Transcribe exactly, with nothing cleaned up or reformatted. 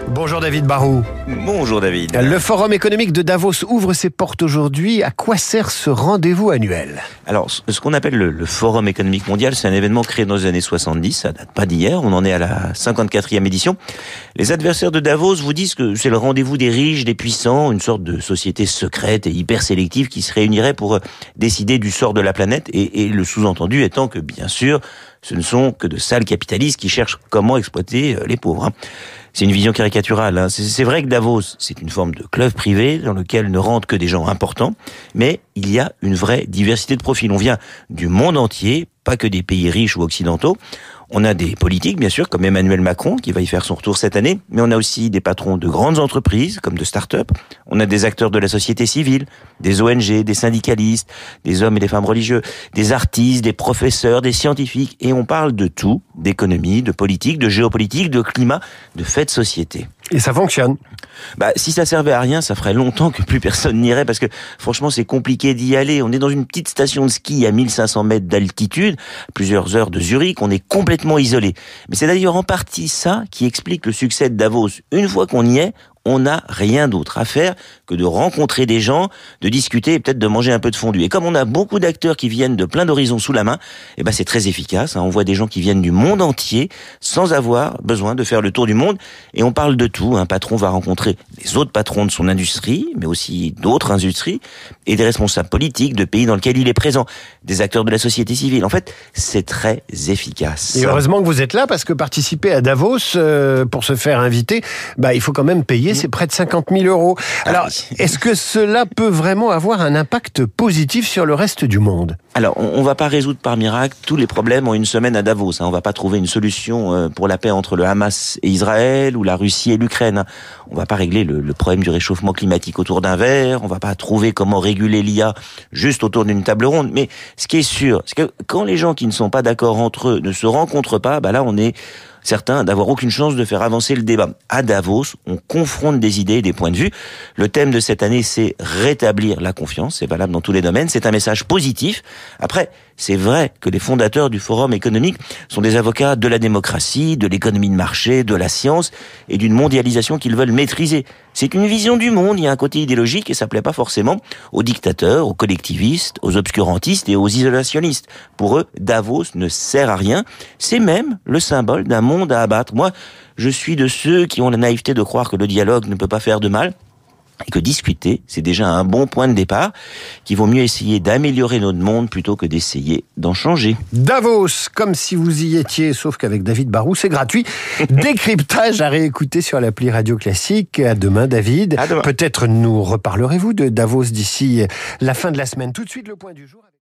Bonjour David Barrault. Bonjour David. Le Forum économique de Davos ouvre ses portes aujourd'hui. À quoi sert ce rendez-vous annuel ? Alors, ce qu'on appelle le, le Forum économique mondial, c'est un événement créé dans les années soixante-dix, ça date pas d'hier, on en est à la cinquante-quatrième édition. Les adversaires de Davos vous disent que c'est le rendez-vous des riches, des puissants, une sorte de société secrète et hyper sélective qui se réunirait pour décider du sort de la planète, et, et le sous-entendu étant que, bien sûr, ce ne sont que de sales capitalistes qui cherchent comment exploiter les pauvres. C'est une vision caricaturale. Hein. C'est vrai que Davos, c'est une forme de club privé dans lequel ne rentrent que des gens importants, mais il y a une vraie diversité de profils. On vient du monde entier, pas que des pays riches ou occidentaux. On a des politiques, bien sûr, comme Emmanuel Macron, qui va y faire son retour cette année, mais on a aussi des patrons de grandes entreprises, comme de start-up. On a des acteurs de la société civile, des O N G, des syndicalistes, des hommes et des femmes religieux, des artistes, des professeurs, des scientifiques, et on parle de tout, d'économie, de politique, de géopolitique, de climat, de faits de société. Et ça fonctionne. Bah, si ça servait à rien, ça ferait longtemps que plus personne n'irait, parce que franchement, c'est compliqué d'y aller. On est dans une petite station de ski à mille cinq cents mètres d'altitude, plusieurs heures de Zurich, on est complètement isolé. Mais c'est d'ailleurs en partie ça qui explique le succès de Davos. Une fois qu'on y est, on n'a rien d'autre à faire que de rencontrer des gens, de discuter et peut-être de manger un peu de fondue. Et comme on a beaucoup d'acteurs qui viennent de plein d'horizons sous la main, eh ben c'est très efficace. Hein. On voit des gens qui viennent du monde entier sans avoir besoin de faire le tour du monde. Et on parle de tout. Un patron va rencontrer les autres patrons de son industrie, mais aussi d'autres industries, et des responsables politiques de pays dans lesquels il est présent, des acteurs de la société civile. En fait, c'est très efficace. Et heureusement que vous êtes là, parce que participer à Davos, euh, pour se faire inviter, bah, il faut quand même payer. C'est près de cinquante mille euros. Alors, ah, est-ce que cela peut vraiment avoir un impact positif sur le reste du monde ? Alors, on ne va pas résoudre par miracle tous les problèmes en une semaine à Davos. Hein. On ne va pas trouver une solution pour la paix entre le Hamas et Israël ou la Russie et l'Ukraine. On ne va pas régler le, le problème du réchauffement climatique autour d'un verre. On ne va pas trouver comment réguler l'I A juste autour d'une table ronde. Mais ce qui est sûr, c'est que quand les gens qui ne sont pas d'accord entre eux ne se rencontrent pas, bah là, on est certains d'avoir aucune chance de faire avancer le débat. À Davos, on confronte des idées et des points de vue. Le thème de cette année, c'est rétablir la confiance. C'est valable dans tous les domaines. C'est un message positif. Après, c'est vrai que les fondateurs du Forum économique sont des avocats de la démocratie, de l'économie de marché, de la science et d'une mondialisation qu'ils veulent maîtriser. C'est une vision du monde. Il y a un côté idéologique et ça plaît pas forcément aux dictateurs, aux collectivistes, aux obscurantistes et aux isolationnistes. Pour eux, Davos ne sert à rien. C'est même le symbole d'un monde à abattre. Moi, je suis de ceux qui ont la naïveté de croire que le dialogue ne peut pas faire de mal et que discuter, c'est déjà un bon point de départ, qu'il vaut mieux essayer d'améliorer notre monde plutôt que d'essayer d'en changer. Davos, comme si vous y étiez, sauf qu'avec David Barrault, c'est gratuit. Décryptage à réécouter sur l'appli Radio Classique. À demain, David. À demain. Peut-être nous reparlerez-vous de Davos d'ici la fin de la semaine. Tout de suite, le point du jour.